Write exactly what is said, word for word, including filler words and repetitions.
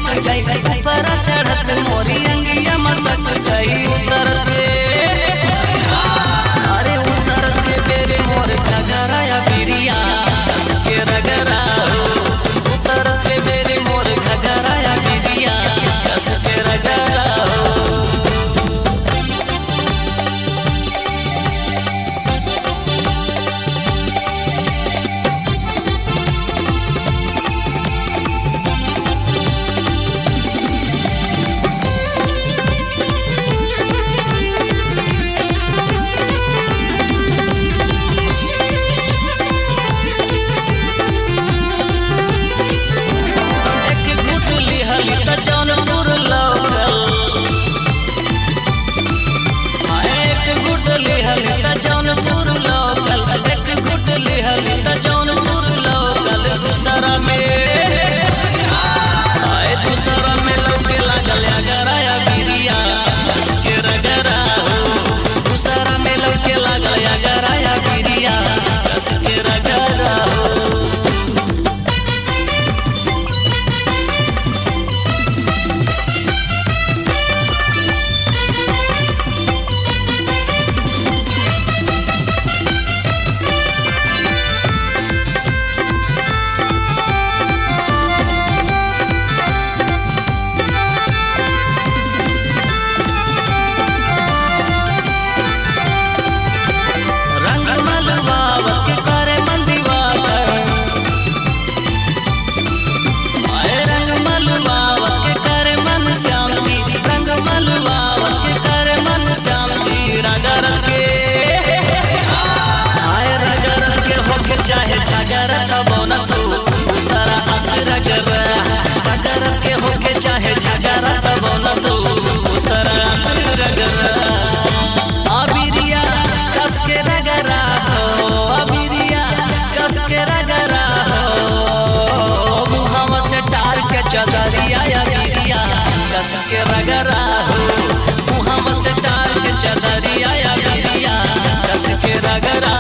गई पर चढ़त मोरी अंगिया मसक गई उतरते अरे उतरते बेरे मोर घगराया बिरिया के रगरा उतरते बेरे मोर घगराया बिरिया के रगरा जौनपुर लोकल एक गुट लिहली त जौनपुर लोकल एक गुट लिहली त जौनपुर लोकल दूसरा में आए दूसरा में लौके लागल अगराया बिरिया के रगरा हो दूसरा में लौके लागल अगराया बिरिया के रगरा हो श्याम सी रंग मलुआ के कर मन श्याम सी रगर के आए रगर के होके चाहे झगर तब न तू तारा असर रगर रगर के होके चाहे झगर तब न तू तारा असर रगर अबिरिया कस के रगरा हो अबिरिया कस के रगरा हो मुहम्मद से टार के चदरिया अबिरिया कस के रगरा हो मुहम्मद से टार के चदरिया बिरिया कस के रगरा।